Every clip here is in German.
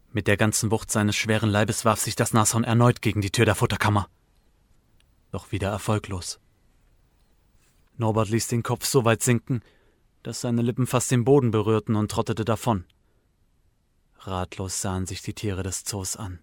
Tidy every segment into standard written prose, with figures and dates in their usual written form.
Mit der ganzen Wucht seines schweren Leibes warf sich das Nashorn erneut gegen die Tür der Futterkammer. Doch wieder erfolglos. Norbert ließ den Kopf so weit sinken, dass seine Lippen fast den Boden berührten und trottete davon. Ratlos sahen sich die Tiere des Zoos an.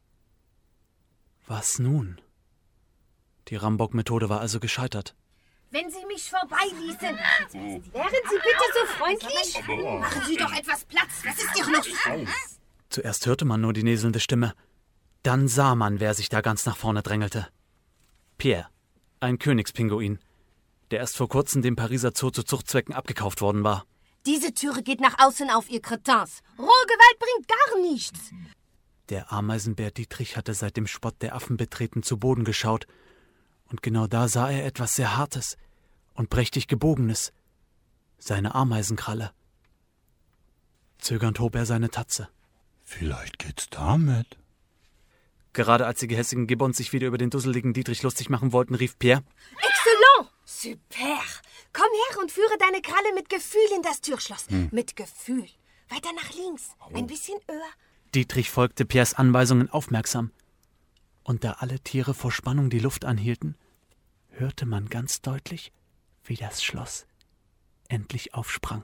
Was nun? Die Rambock-Methode war also gescheitert. Wenn Sie mich vorbeiließen, wären Sie bitte so freundlich? Machen Sie doch etwas Platz, was ist hier los? Zuerst hörte man nur die näselnde Stimme. Dann sah man, wer sich da ganz nach vorne drängelte. Pierre, ein Königspinguin, der erst vor kurzem dem Pariser Zoo zu Zuchtzwecken abgekauft worden war. Diese Türe geht nach außen auf, ihr Cretins. Rohe Gewalt bringt gar nichts. Der Ameisenbär Dietrich hatte seit dem Spott der Affen betreten zu Boden geschaut, und genau da sah er etwas sehr Hartes und prächtig Gebogenes. Seine Ameisenkralle. Zögernd hob er seine Tatze. Vielleicht geht's damit. Gerade als die gehässigen Gibbons sich wieder über den dusseligen Dietrich lustig machen wollten, rief Pierre: Excellent! Super! Komm her und führe deine Kralle mit Gefühl in das Türschloss. Mit Gefühl. Weiter nach links. Ein bisschen höher. Dietrich folgte Pierres Anweisungen aufmerksam. Und da alle Tiere vor Spannung die Luft anhielten, hörte man ganz deutlich, wie das Schloss endlich aufsprang.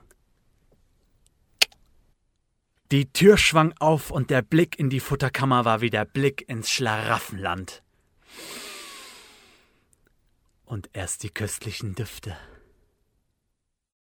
Die Tür schwang auf und der Blick in die Futterkammer war wie der Blick ins Schlaraffenland. Und erst die köstlichen Düfte